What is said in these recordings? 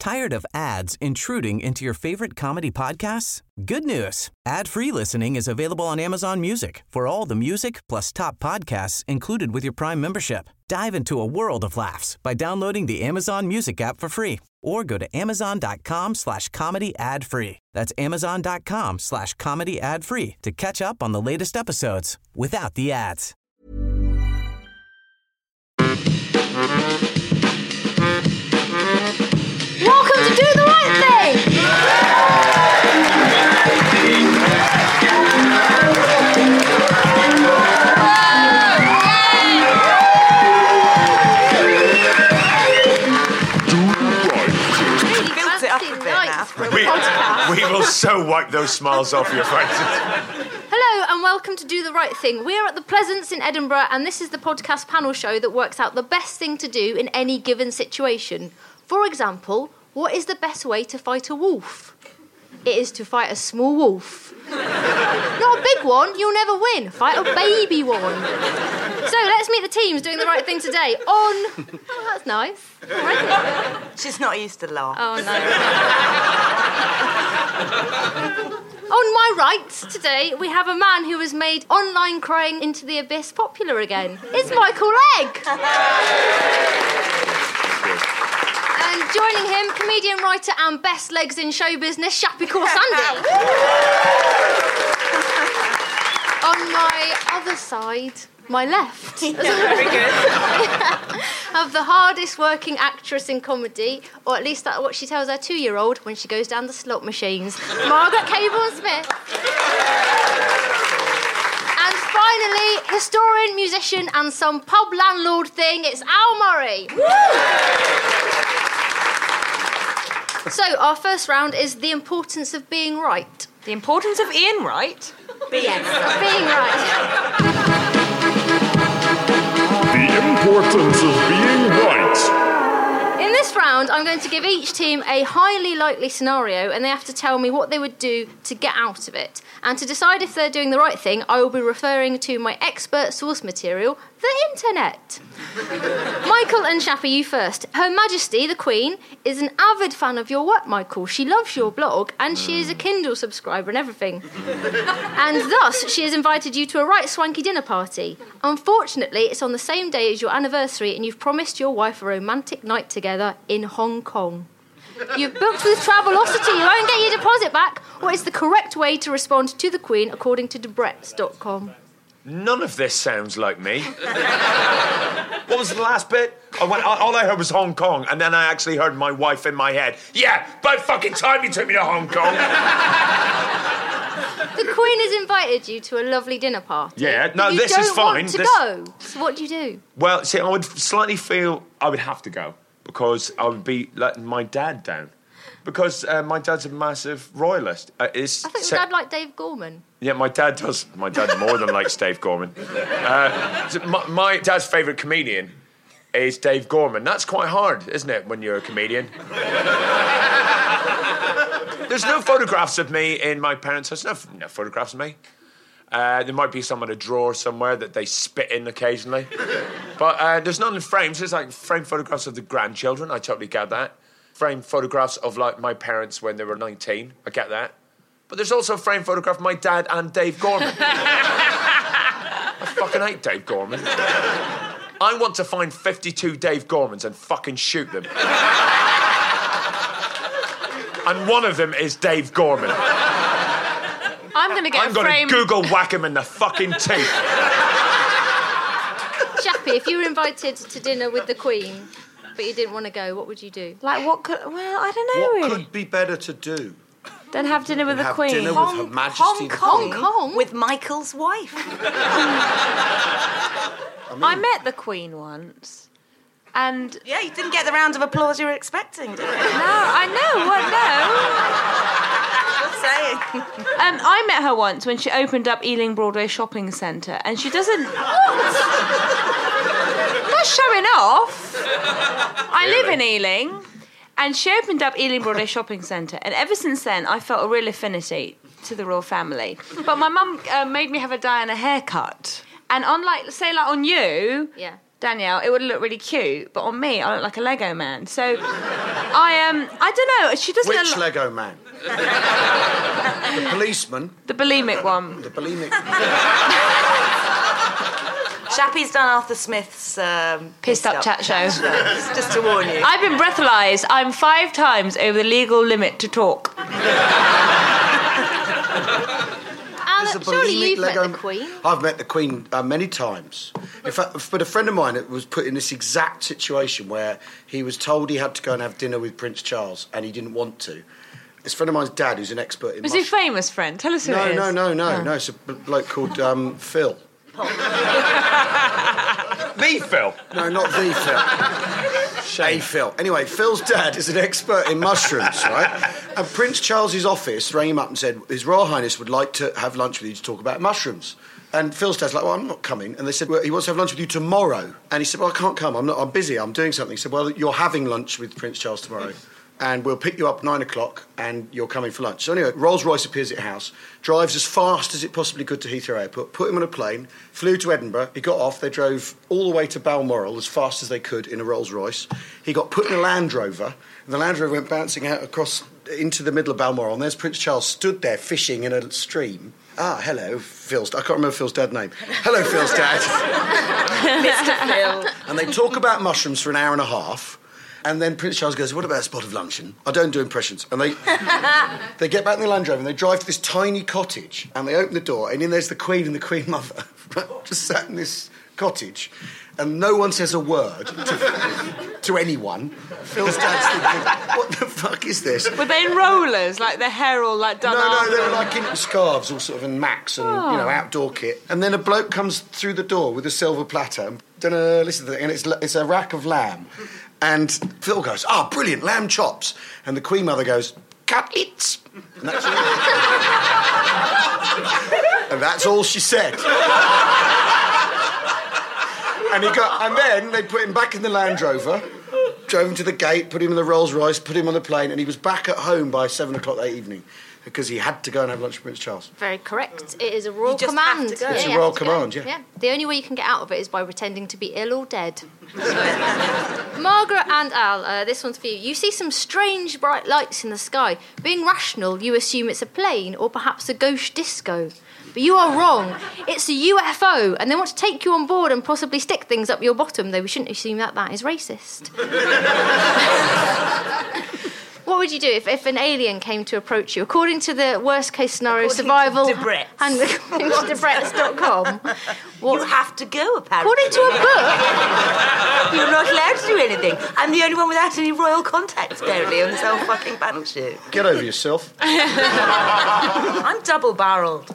Tired of ads intruding into your favorite comedy podcasts? Good news. Ad-free listening is available on Amazon Music for all the music plus top podcasts included with your Prime membership. Dive into a world of laughs by downloading the Amazon Music app for free or go to amazon.com/comedy ad-free. That's amazon.com/comedy ad-free to catch up on the latest episodes without the ads. Welcome to Do the Right Thing! Built it up a bit now. We will so wipe those smiles off your faces. Hello and welcome to Do the Right Thing. We are at the Pleasance in Edinburgh and this is the podcast panel show that works out the best thing to do in any given situation. For example, what is the best way to fight a wolf? It is to fight a small wolf. Not a big one, you'll never win. Fight a baby one. So let's meet the teams doing the right thing today. Oh, that's nice. She's not used to laugh. Oh, no. On my right today, we have a man who has made online crying into the abyss popular again. It's Michael Legg. And joining him, comedian, writer and best legs in show business, Shappy Corsandi. On my other side, my left. Very good. Of the hardest working actress in comedy, or at least that's what she tells her 2-year-old when she goes down the slot machines, Margaret Cabourn-Smith. And finally, historian, musician and some pub landlord thing, it's Al Murray. So, our first round is the importance of being right. The importance of Ian Wright? Being right. The importance of being right. In this round, I'm going to give each team a highly likely scenario and they have to tell me what they would do to get out of it. And to decide if they're doing the right thing, I will be referring to my expert source material, the internet. Michael and Shappy, you first. Her Majesty, the Queen, is an avid fan of your work, Michael. She loves your blog and she is a Kindle subscriber and everything. And thus, she has invited you to a right swanky dinner party. Unfortunately, it's on the same day as your anniversary and you've promised your wife a romantic night together in Hong Kong. You've booked with Travelocity, you won't get your deposit back. What is the correct way to respond to the Queen according to Debrets.com? None of this sounds like me. What was the last bit? All I heard was Hong Kong, and then I actually heard my wife in my head. Yeah, about fucking time you took me to Hong Kong. The Queen has invited you to a lovely dinner party. Yeah, no, you this don't is fine. Want to go. So what do you do? Well, see, I would slightly feel I would have to go because I would be letting my dad down. Because my dad's a massive royalist. I thought your dad liked Dave Gorman. Yeah, my dad does. My dad more than likes Dave Gorman. So my dad's favourite comedian is Dave Gorman. That's quite hard, isn't it, when you're a comedian? There's no photographs of me in my parents' house. No photographs of me. There might be some in a drawer somewhere that they spit in occasionally. But there's none in frames. There's like framed photographs of the grandchildren. I totally get that. Framed photographs of like my parents when they were 19. I get that. But there's also a framed photograph of my dad and Dave Gorman. I fucking hate Dave Gorman. I want to find 52 Dave Gormans and fucking shoot them. And one of them is Dave Gorman. I'm going to get I'm going to Google whack him in the fucking teeth. Shappy, if you were invited to dinner with the Queen, but you didn't want to go, what would you do? Like, what could... Well, I don't know, What really. could be better to do? Then have dinner with the Have Queen. dinner with Her Majesty the Hong Queen? Kong? With Michael's wife. I met the Queen once, and... Yeah, you didn't get the round of applause you were expecting, did you? No, I know, what, no. Just saying. I met her once when she opened up Ealing Broadway Shopping Centre, and she doesn't... Not showing off. I live in Ealing, and she opened up Ealing Broadway Shopping Centre, and ever since then, I felt a real affinity to the royal family. But my mum made me have a Diana haircut, and on, like, say, like on you... Yeah. Danielle, it would look really cute, but on me, I look like a Lego man. So I don't know. She doesn't. Which Lego man? The policeman. The bulimic one. The bulimic. Shappy's done Arthur Smith's Pissed Up Chat Show. Just to warn you. I've been breathalyzed. I'm 5 times over the legal limit to talk. Surely you've met the Queen. I've met the Queen many times. In fact, but a friend of mine was put in this exact situation where he was told he had to go and have dinner with Prince Charles and he didn't want to. This friend of mine's dad, who's an expert in... Was he a famous friend? Tell us who it is. No. It's a bloke called Phil. Me, Phil? No, not the Phil. A Phil. Anyway, Phil's dad is an expert in mushrooms, right? And Prince Charles's office rang him up and said, His Royal Highness would like to have lunch with you to talk about mushrooms. And Phil's dad's like, well, I'm not coming. And they said, well, he wants to have lunch with you tomorrow. And he said, well, I can't come. I'm busy. I'm doing something. He said, well, you're having lunch with Prince Charles tomorrow. And we'll pick you up 9 o'clock and you're coming for lunch. So anyway, Rolls-Royce appears at house, drives as fast as it possibly could to Heathrow Airport, put him on a plane, flew to Edinburgh, he got off, they drove all the way to Balmoral as fast as they could in a Rolls-Royce. He got put in a Land Rover, and the Land Rover went bouncing out across into the middle of Balmoral, and there's Prince Charles stood there fishing in a stream. Ah, hello, Phil's... I can't remember Phil's dad's name. Hello, Phil's dad. Mr. Phil. And they talk about mushrooms for an hour and a half. And then Prince Charles goes, what about a spot of luncheon? I don't do impressions. And they get back in the Land Rover and they drive to this tiny cottage and they open the door and in there's the Queen and the Queen Mother just sat in this cottage and no one says a word to anyone. Phil's dad's thinking, what the fuck is this? Were they in rollers, like their hair all like done No, after? they were like in scarves, all sort of in Macs and, outdoor kit. And then a bloke comes through the door with a silver platter and listen to that, and it's a rack of lamb. And Phil goes, brilliant, lamb chops. And the Queen Mother goes, cutlets. And that's all. And that's all she said. And then they put him back in the Land Rover, drove him to the gate, put him in the Rolls-Royce, put him on the plane, and he was back at home by 7 o'clock that evening because he had to go and have lunch with Prince Charles. Very correct. It is a royal You just command. have to go. It's you a royal have to command, go. yeah. The only way you can get out of it is by pretending to be ill or dead. Margaret and Al, this one's for you. You see some strange bright lights in the sky. Being rational, you assume it's a plane or perhaps a ghost disco. But you are wrong. It's a UFO, and they want to take you on board and possibly stick things up your bottom, though we shouldn't assume that is racist. What would you do if an alien came to approach you? According to the worst-case scenario survival... Debrett's. And according to Debrett's.com... You have to go, apparently. According to a book... You're not allowed to do anything. I'm the only one without any royal contacts, apparently, on this whole fucking battleship. Get over yourself. I'm double-barrelled.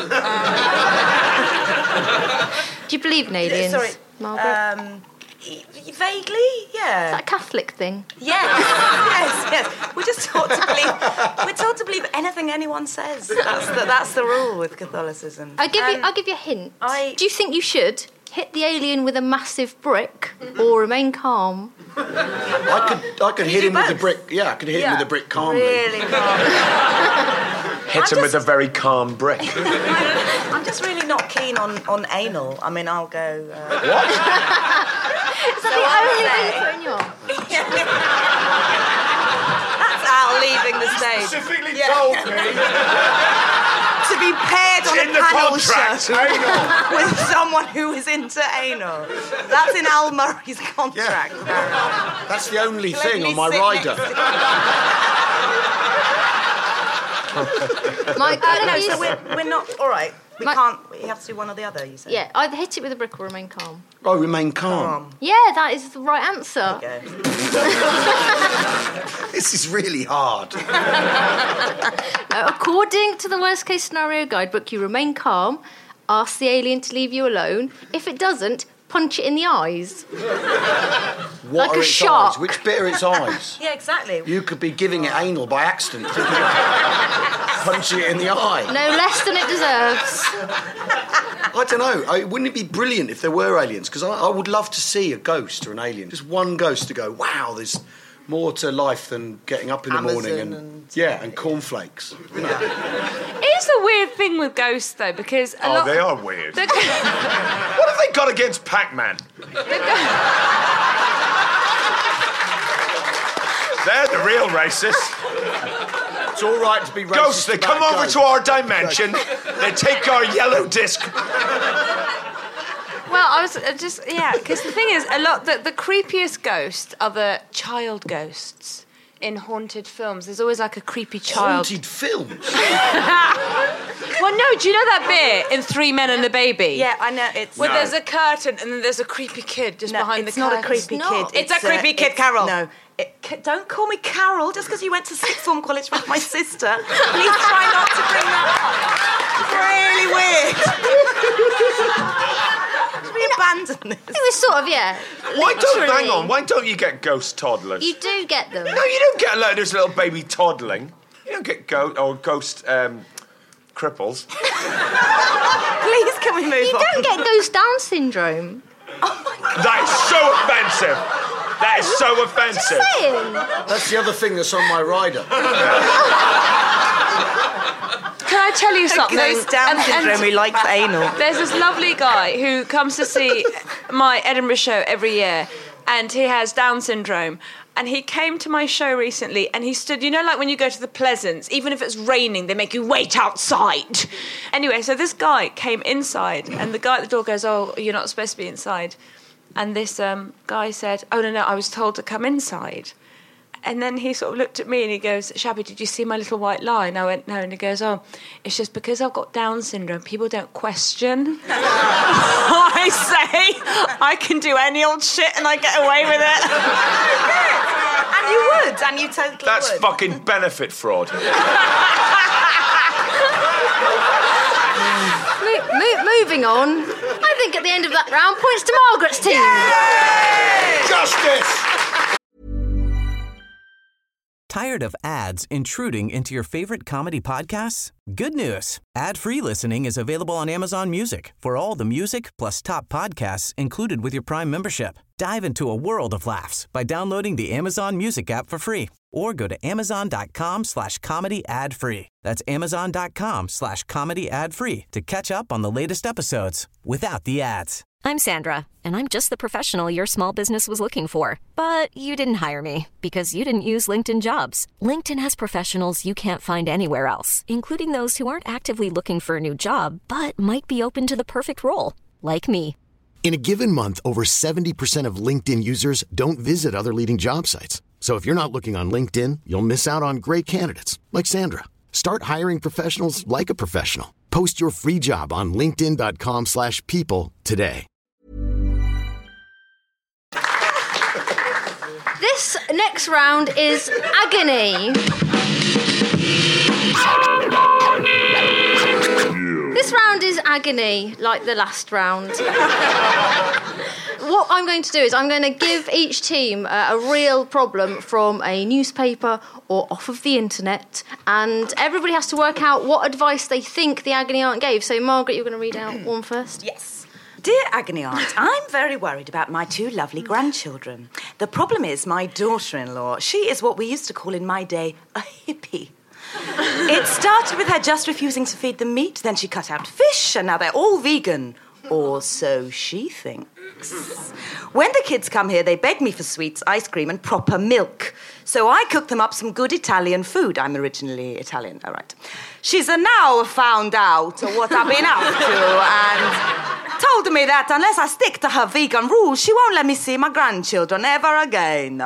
Do you believe in aliens, Sorry, Margaret? Vaguely, yeah. Is that a Catholic thing? Yes. We're taught to believe anything anyone says. That's the rule with Catholicism. I'll give you a hint. Do you think you should hit the alien with a massive brick or remain calm? I could hit him with the brick. Yeah, I could hit him with the brick calmly. Really calm. Hit him with a very calm brick. I'm just really not keen on anal. I mean, I'll go... What? Is that the only thing you put in your... That's Al leaving the stage. Specifically told me to be paired on in a the panel contract, show with someone who is into anal. That's in Al Murray's contract. Yeah. That's the only Let thing me on my sit rider. So we're not... All right. We can't... You have to do one or the other, you said? Yeah, either hit it with a brick or remain calm. Oh, remain calm. Yeah, that is the right answer. Okay. This is really hard. According to the worst case scenario guidebook, you remain calm, ask the alien to leave you alone. If it doesn't, punch it in the eyes. What like are a its shark. eyes? Which bit are its eyes? Yeah, exactly. You could be giving it anal by accident. Punching it in the eye. No less than it deserves. I don't know. Wouldn't it be brilliant if there were aliens? Because I would love to see a ghost or an alien. Just one ghost to go, wow, there's more to life than getting up in the morning and cornflakes. You know. It's a weird thing with ghosts, though, because they are weird. What have they got against Pac-Man? They're the real racists. It's all right to be racist. Ghosts, they come over to our dimension, they take our yellow disc. Well, I was because the thing is, the creepiest ghosts are the child ghosts in haunted films. There's always like a creepy child. Haunted films? Well, no, do you know that bit in Three Men and a Baby? Yeah, I know. It's where there's a curtain and then there's a creepy kid just behind the curtain. It's not a creepy kid. It's a creepy kid, Carol. No. Don't call me Carol just because you went to sixth form college with my sister. Please try not to bring that up. It's really weird. We abandon this. It was sort of, yeah. Why don't you get ghost toddlers? You do get them. No, you don't get this little baby toddling. You don't get ghost cripples. Please, can we move on? You don't get ghost Down syndrome. Oh my God. That is so offensive. That is so offensive. Just saying. That's the other thing that's on my rider. Can I tell you something? Ghost Down syndrome who likes anal. There's this lovely guy who comes to see my Edinburgh show every year, and he has Down syndrome. And he came to my show recently, and he stood, like when you go to the Pleasance, even if it's raining, they make you wait outside. Anyway, so this guy came inside, and the guy at the door goes, "Oh, you're not supposed to be inside." And this guy said, "Oh, no, I was told to come inside." And then he sort of looked at me and he goes, "Shabby, did you see my little white line?" I went, "No." And he goes, "Oh, it's just because I've got Down syndrome, people don't question." I say, I can do any old shit and I get away with it. And you would, and you totally That's would. fucking benefit fraud. Moving on. I think at the end of that round, points to Margaret's team. Justice! Tired of ads intruding into your favorite comedy podcasts? Good news. Ad-free listening is available on Amazon Music for all the music plus top podcasts included with your Prime membership. Dive into a world of laughs by downloading the Amazon Music app for free or go to amazon.com/comedy ad-free. That's amazon.com/comedy ad-free to catch up on the latest episodes without the ads. I'm Sandra, and I'm just the professional your small business was looking for. But you didn't hire me because you didn't use LinkedIn Jobs. LinkedIn has professionals you can't find anywhere else, including those who aren't actively looking for a new job, but might be open to the perfect role, like me. In a given month, over 70% of LinkedIn users don't visit other leading job sites. So if you're not looking on LinkedIn, you'll miss out on great candidates like Sandra. Start hiring professionals like a professional. Post your free job on linkedin.com/people today. This next round is agony. This round is agony, like the last round. What I'm going to do is I'm going to give each team a real problem from a newspaper or off of the internet, and everybody has to work out what advice they think the agony aunt gave. So, Margaret, you're going to read out one first. Yes. Dear Agony Aunt, I'm very worried about my two lovely grandchildren. The problem is my daughter-in-law. She is what we used to call in my day a hippie. It started with her just refusing to feed them meat, then she cut out fish, and now they're all vegan. Or so she thinks. When the kids come here, they beg me for sweets, ice cream, and proper milk. So I cook them up some good Italian food. I'm originally Italian, all right. She's now found out what I've been up to and told me that unless I stick to her vegan rules, she won't let me see my grandchildren ever again.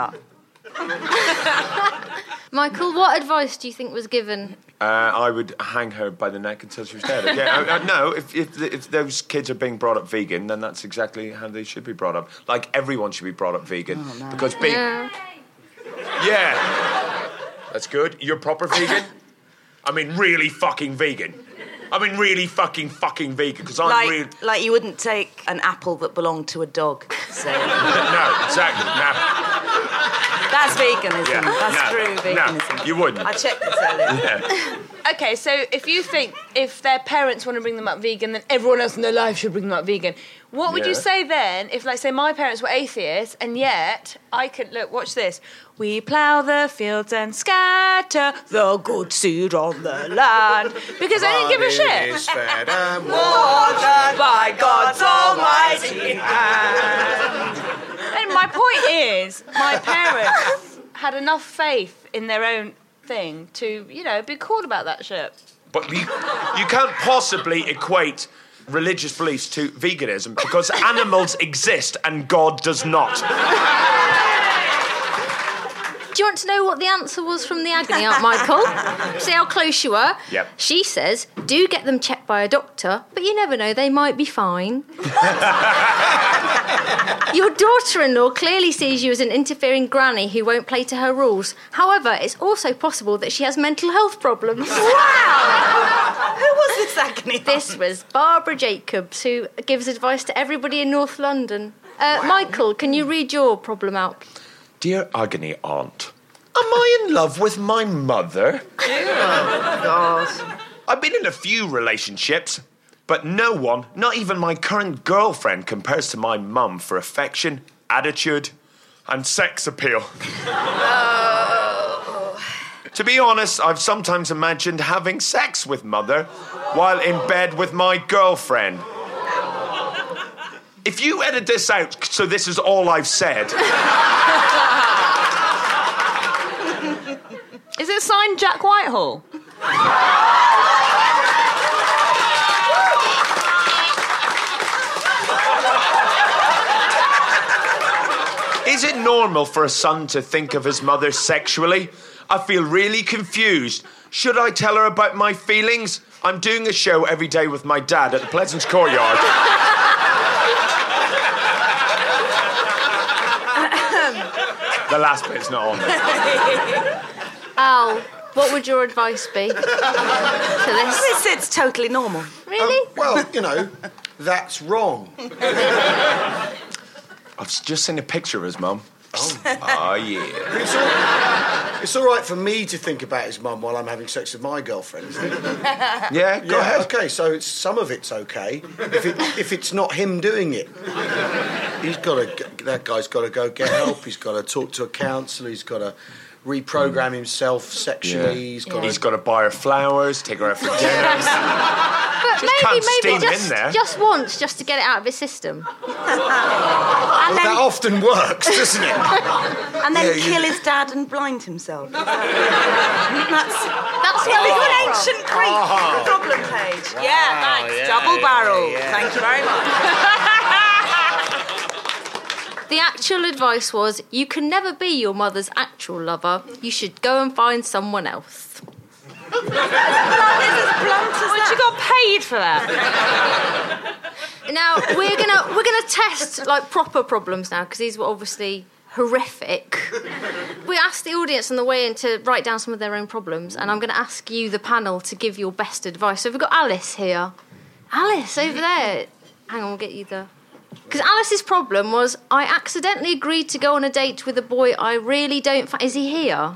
Michael, what advice do you think was given? I would hang her by the neck until she was dead. Okay? No, if those kids are being brought up vegan, then that's exactly how they should be brought up. Like, everyone should be brought up vegan. Oh, no. Because Yeah. That's good. You're proper vegan? I mean, really fucking vegan. I mean, really fucking vegan, because I'm really... Like you wouldn't take an apple that belonged to a dog, say. No, exactly, no. That's veganism. Yeah, That's true veganism. No, you wouldn't. I checked this earlier. Yeah. Okay, so if you think if their parents want to bring them up vegan, then everyone else in their life should bring them up vegan. What would you say then if, like, say, my parents were atheists and yet I could... Look, watch this. We plough the fields and scatter the good seed on the land. Because I didn't give a shit. Is fed and Watered by God's almighty hand. And my point is, my parents had enough faith in their own thing to, be cool about that shit. But you can't possibly equate religious beliefs to veganism because animals exist and God does not. Do you want to know what the answer was from the agony aunt, Michael? See how close you were? Yep. She says, do get them checked by a doctor, but you never know, they might be fine. Your daughter-in-law clearly sees you as an interfering granny who won't play to her rules. However, it's also possible that she has mental health problems. Wow! Who was this agony aunt? This was Barbara Jacobs, who gives advice to everybody in North London. Michael, can you read your problem out? Dear agony aunt, am I in love with my mother? Oh, God. I've been in a few relationships, but no one, not even my current girlfriend, compares to my mum for affection, attitude, and sex appeal. To be honest, I've sometimes imagined having sex with mother while in bed with my girlfriend. If you edit this out, so this is all I've said. Is it signed Jack Whitehall? Is it normal for a son to think of his mother sexually? I feel really confused. Should I tell her about my feelings? I'm doing a show every day with my dad at the Pleasance Courtyard. The last bit's not on there. Al, what would your advice be to this? It's totally normal. Really? That's wrong. I've just seen a picture of his mum. Oh, yeah. It's all right for me to think about his mum while I'm having sex with my girlfriend, isn't it? Yeah, go ahead. Okay, so some of it's okay if it's not him doing it. That guy's got to go get help. He's got to talk to a counsellor. He's got to reprogram himself sexually. Yeah. He's got to buy her flowers, take her out for dinner. But maybe just once, just to get it out of his system. That often works, doesn't it? And then kill his dad and blind himself. That's very good ancient Greek problem page. Yeah, thanks. Double barrel. Yeah. Thank you very much. The actual advice was, you can never be your mother's actual lover. You should go and find someone else. She got paid for that. Now we're gonna test proper problems now, because these were obviously horrific. We asked the audience on the way in to write down some of their own problems, and I'm going to ask you, the panel, to give your best advice. So we've got Alice here. Alice, over there. Hang on, we'll get you the... Because Alice's problem was, I accidentally agreed to go on a date with a boy I really don't... Is he here?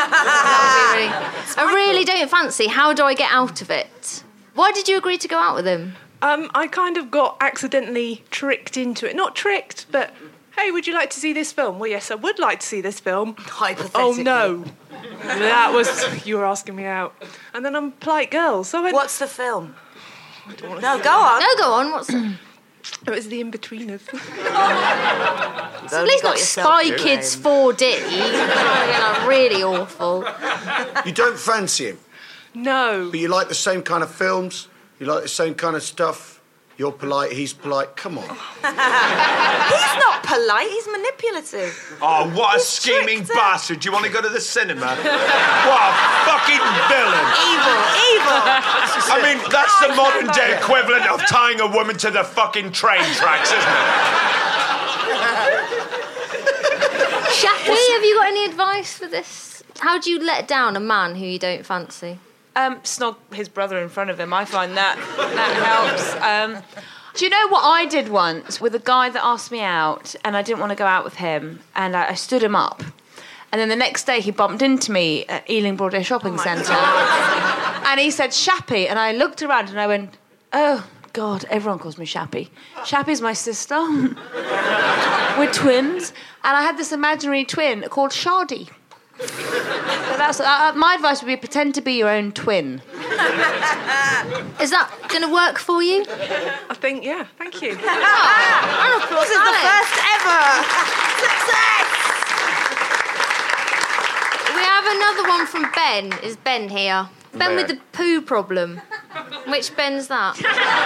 I really don't fancy. How do I get out of it? Why did you agree to go out with him? I kind of got accidentally tricked into it. Not tricked, but... Hey, would you like to see this film? Well, yes, I would like to see this film. Hypothetically. Oh, no. That was... You were asking me out. And then I'm a polite girl, so I went... What's the film? No, go on. No, go on. What's... It was The In-Betweeners. So at least not Spy Kids 4D. Really awful. You don't fancy him? No. But you like the same kind of films? You like the same kind of stuff? You're polite, he's polite. Come on. He's not polite, he's manipulative. Oh, what a scheming bastard. Do you want to go to the cinema? What a fucking villain. Evil. I mean, that's the modern day equivalent of tying a woman to the fucking train tracks, isn't it? Shappy, have you got any advice for this? How do you let down a man who you don't fancy? Snog his brother in front of him. I find that helps. Do you know what I did once with a guy that asked me out, and I didn't want to go out with him, and I stood him up, and then the next day he bumped into me at Ealing Broadway Shopping Centre, and he said Shappy, and I looked around and I went, oh God, everyone calls me Shappy. Shappy's my sister. We're twins, and I had this imaginary twin called Shardy. So that's my advice would be pretend to be your own twin. Is that going to work for you? I think, yeah, thank you. This is the first ever success! We have another one from Ben. Is Ben here? Ben with the poo problem. Which Ben's that?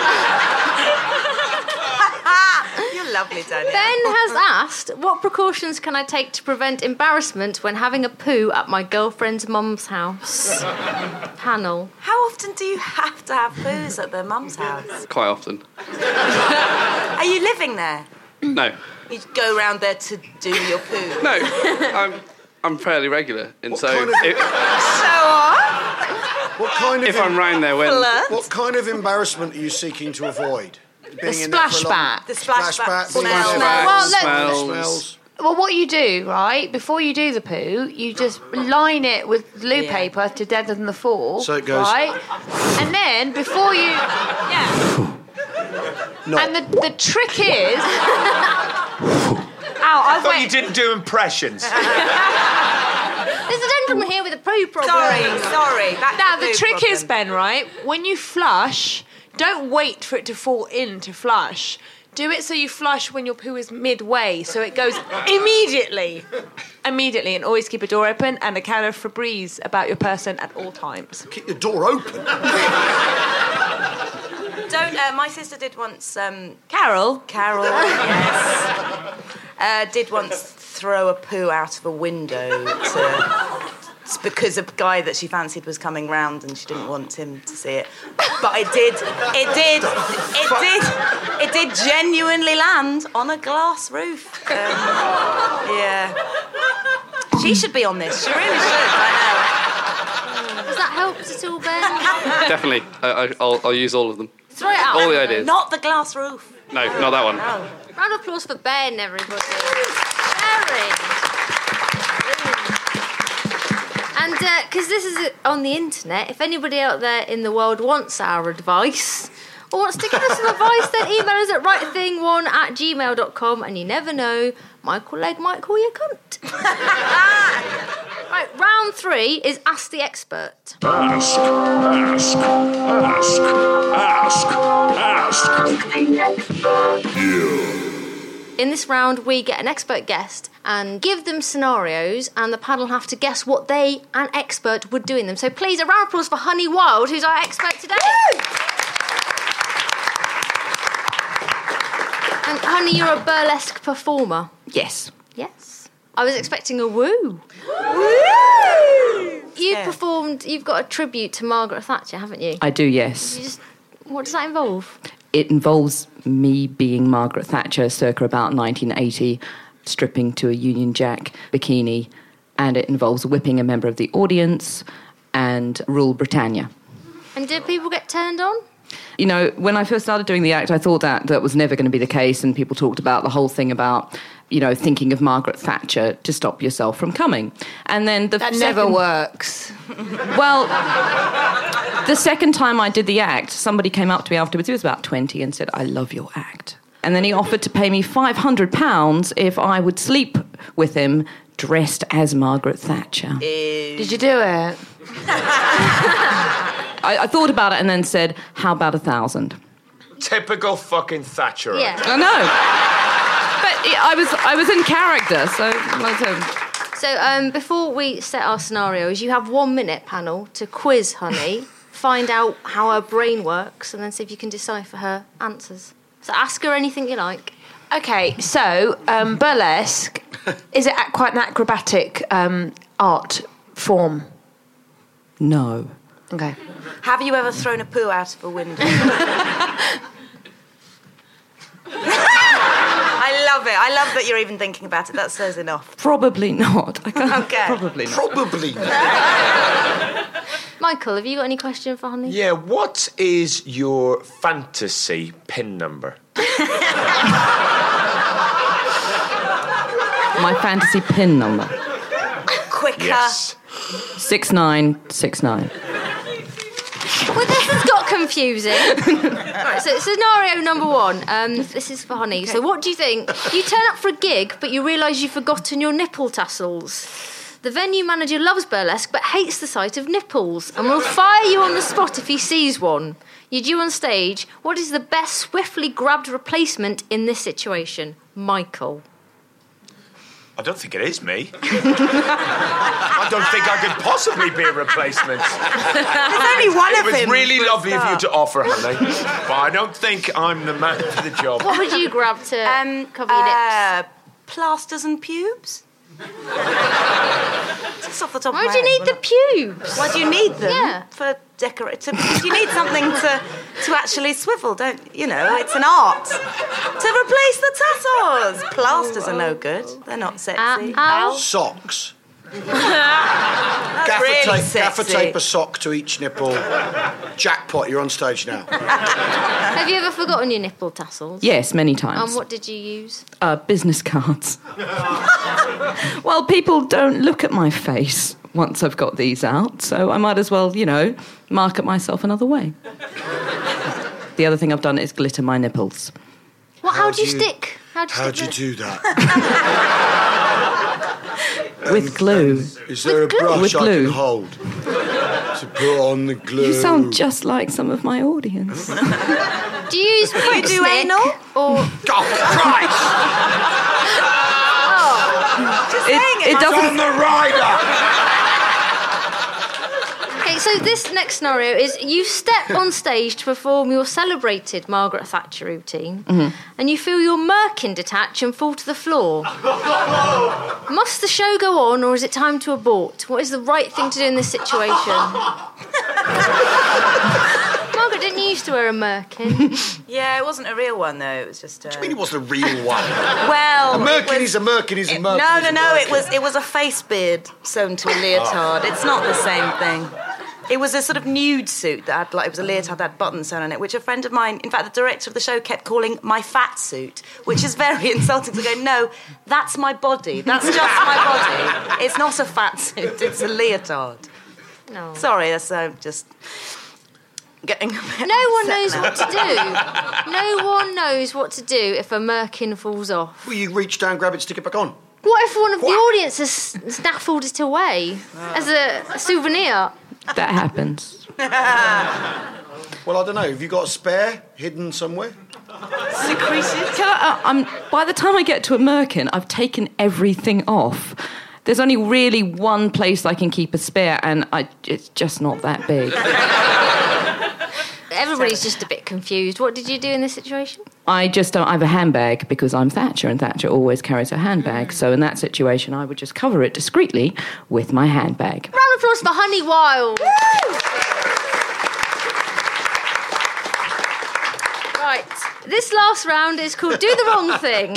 You're lovely, Daniel. Ben has asked, what precautions can I take to prevent embarrassment when having a poo at my girlfriend's mum's house? Panel. How often do you have to have poos at their mum's house? Quite often. Are you living there? No. You go round there to do your poo? No. I'm fairly regular, and What so kind of- What kind of if I'm round there when What kind of embarrassment are you seeking to avoid? Being in there for splash long- bat. The splash bat, being in smell. there Well, for- look- smells. Well, what you do, right, before you do the poo, you just line it with loo paper to deaden the fall. So it goes- Right? And then, before you... Yeah. No. And the trick is... Ow, I thought you didn't do impressions. There's a gentleman here with a poo problem. Sorry. Now, the trick is, Ben, right, when you flush, don't wait for it to fall in to flush. Do it so you flush when your poo is midway, so it goes immediately. Immediately, and always keep a door open and a can of Febreze about your person at all times. Keep the door open. My sister did once... Carol, yes. Did once throw a poo out of a window it's because a guy that she fancied was coming round and she didn't want him to see it. But it did genuinely land on a glass roof. Yeah. She should be on this. She really should, I know. Has that helped at all, Ben? definitely, I'll use all of them. Throw it out. All the ideas. Not the glass roof. No, not that one. No. Round of applause for Ben, everybody. Very. And because this is on the internet, if anybody out there in the world wants our advice or wants to give us some advice, then email us at rightthing1@gmail.com, and you never know, Michael Legg might call you a cunt. Right, round 3 is Ask the Expert. Ask the expert. In this round, we get an expert guest and give them scenarios, and the panel have to guess what they, an expert, would do in them. So please, a round of applause for Honey Wild, who's our expert today. Woo! And Honey, you're a burlesque performer. Yes. Yes. I was expecting a woo. You've got a tribute to Margaret Thatcher, haven't you? I do, yes. What does that involve? It involves me being Margaret Thatcher circa about 1980, stripping to a Union Jack bikini, and it involves whipping a member of the audience and Rule Britannia. And did people get turned on? You know, when I first started doing the act, I thought that was never going to be the case, and people talked about the whole thing about, you know, thinking of Margaret Thatcher to stop yourself from coming. And then that never works. Well, the second time I did the act, somebody came up to me afterwards, he was about 20, and said, "I love your act." And then he offered to pay me £500 if I would sleep with him dressed as Margaret Thatcher. Did you do it? I thought about it and then said, how about 1,000? Typical fucking Thatcher. Yeah. I know. But I was in character, so... So before we set our scenarios, you have 1 minute, panel, to quiz Honey, find out how her brain works, and then see if you can decipher her answers. So ask her anything you like. Okay, so burlesque, is it quite an acrobatic art form? No. Okay. Have you ever thrown a poo out of a window? I love it. I love that you're even thinking about it. That says enough. Probably not. Okay. Probably not. Probably not. Michael, have you got any question for Honey? Yeah, what is your fantasy PIN number? My fantasy PIN number. Quicker. Yes. 6969. Well, this has got confusing. Right, so scenario number 1. This is for Honey. Okay. So what do you think? You turn up for a gig, but you realise you've forgotten your nipple tassels. The venue manager loves burlesque, but hates the sight of nipples, and will fire you on the spot if he sees one. You're due on stage. What is the best swiftly grabbed replacement in this situation? Michael. I don't think it is me. I don't think I could possibly be a replacement. There's only one of him. It was really lovely of you to offer, Honey, but I don't think I'm the man for the job. What would you grab to cover your lips? Plasters and pubes. Just off the top of my Why do you head. need the pubes? Why do you need them? Yeah. For decorative. Because you need something to actually swivel, don't you? Know, it's an art. To replace the tassels. Plasters are no good. They're not sexy. Socks. That's really sexy. Gaffer tape a sock to each nipple. Jackpot, you're on stage now. Have you ever forgotten your nipple tassels? Yes, many times. And what did you use? Business cards. Well, people don't look at my face once I've got these out, so I might as well, market myself another way. The other thing I've done is glitter my nipples. How do you stick? How'd you do that? With glue. Is there a brush With I glue. can hold to put on the glue? You sound just like some of my audience. Do you use you do anal? Or... Oh, Christ! It doesn't... On the rider! Okay, so this next scenario is you step on stage to perform your celebrated Margaret Thatcher routine, and you feel your merkin detach and fall to the floor. Must the show go on, or is it time to abort? What is the right thing to do in this situation? Margaret, didn't you used to wear a merkin? Yeah, it wasn't a real one, though. It was just... What do you mean it wasn't a real one? Well... A merkin is a merkin is a merkin. No, it was a face beard sewn to a leotard. It's not the same thing. It was a sort of nude suit that had, it was a leotard that had buttons sewn on it, which a friend of mine, in fact, the director of the show, kept calling my fat suit, which is very insulting to go, no, that's my body. That's just my body. It's not a fat suit, it's a leotard. No. Sorry, that's just getting a bit No one upset knows now. what to do. No one knows what to do if a merkin falls off. Well, you reach down, grab it, stick it back on. What if one of the audience has snaffled it away as a souvenir? That happens. Well, I don't know. Have you got a spare hidden somewhere? By the time I get to a merkin, I've taken everything off. There's only really one place I can keep a spare, and it's just not that big. Everybody's just a bit confused. What did you do in this situation? I have a handbag because I'm Thatcher, and Thatcher always carries her handbag. So in that situation, I would just cover it discreetly with my handbag. Round of applause for Honey Wild. Right, this last round is called Do the Wrong Thing.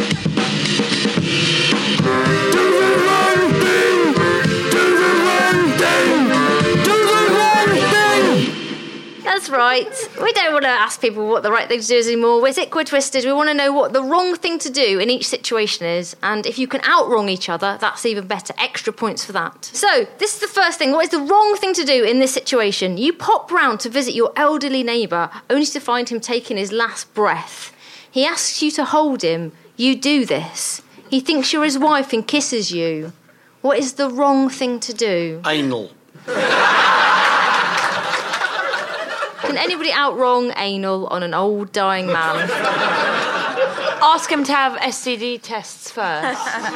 That's right. We don't want to ask people what the right thing to do is anymore. We're sick, we're twisted. We want to know what the wrong thing to do in each situation is. And if you can out-wrong each other, that's even better. Extra points for that. So, this is the first thing. What is the wrong thing to do in this situation? You pop round to visit your elderly neighbour, only to find him taking his last breath. He asks you to hold him. You do this. He thinks you're his wife and kisses you. What is the wrong thing to do? Anal. Can anybody out-wrong anal on an old, dying man? Ask him to have STD tests first.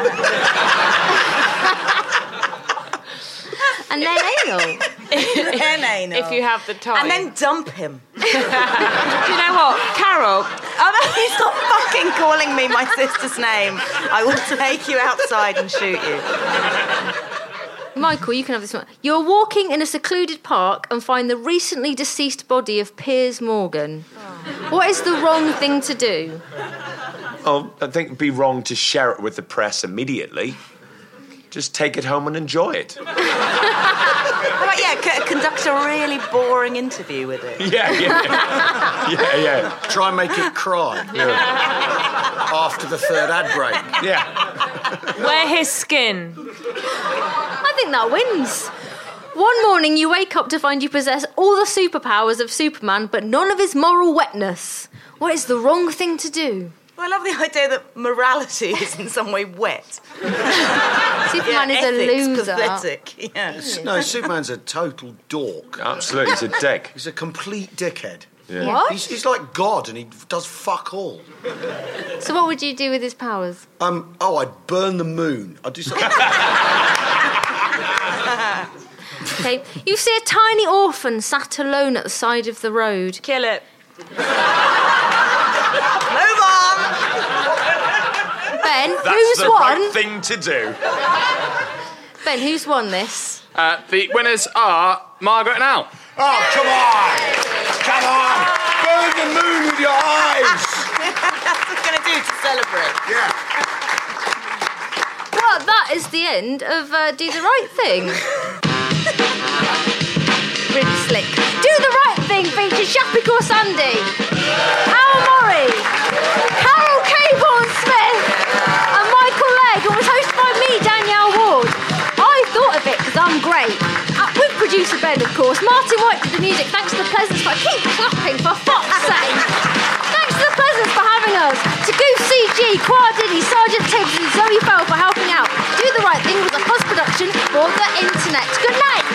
And then anal. Then anal. If you have the time. And then dump him. Do you know what? Carol. Oh, no, he's not fucking calling me my sister's name. I will take you outside and shoot you. Michael, you can have this one. You're walking in a secluded park and find the recently deceased body of Piers Morgan. Oh. What is the wrong thing to do? Oh, I think it'd be wrong to share it with the press immediately. Just take it home and enjoy it. How about, conduct a really boring interview with it. Yeah. Try and make it cry. Yeah. After the third ad break. Yeah. Wear his skin. I think that wins. One morning you wake up to find you possess all the superpowers of Superman, but none of his moral wetness. What is the wrong thing to do? Well, I love the idea that morality is in some way wet. Superman is ethics, a loser. Pathetic. Yeah. No, Superman's a total dork. Absolutely, he's a dick. He's a complete dickhead. Yeah. What? He's like God, and he does fuck all. So what would you do with his powers? I'd burn the moon. I'd do something. Okay, you see a tiny orphan sat alone at the side of the road. Kill it. Move on! Ben, That's who's the won? right thing to do. Ben, who's won this? The winners are Margaret and Al. Oh, come on! Come on! Burn the moon with your eyes! That's what we're going to do to celebrate. Yeah. Well, that is the end of Do the Right Thing. Really slick. Do the Right Thing features Shappy Sandy, Al Murray, Carol Caborn-Smith, and Michael Legg, and was hosted by me, Danielle Ward. I thought of it because I'm great. With producer Ben, of course. Martin White did the music. Thanks to the Pleasance for keep clapping, for fuck's sake. Thanks to the Pleasance for having us. To Goose CG, Choir Diddy, Sergeant Tibbs, and Zoe Fell for helping out. Do the Right Thing was a post-production for the internet. Good night.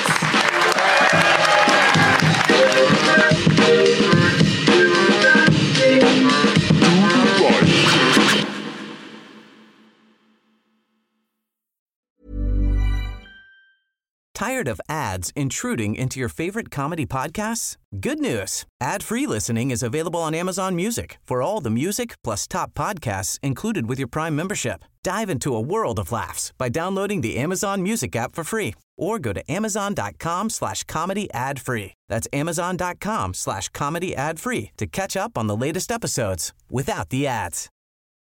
Tired of ads intruding into your favorite comedy podcasts? Good news. Ad-free listening is available on Amazon Music for all the music plus top podcasts included with your Prime membership. Dive into a world of laughs by downloading the Amazon Music app for free or go to amazon.com/comedy ad-free. That's amazon.com/comedy ad-free to catch up on the latest episodes without the ads.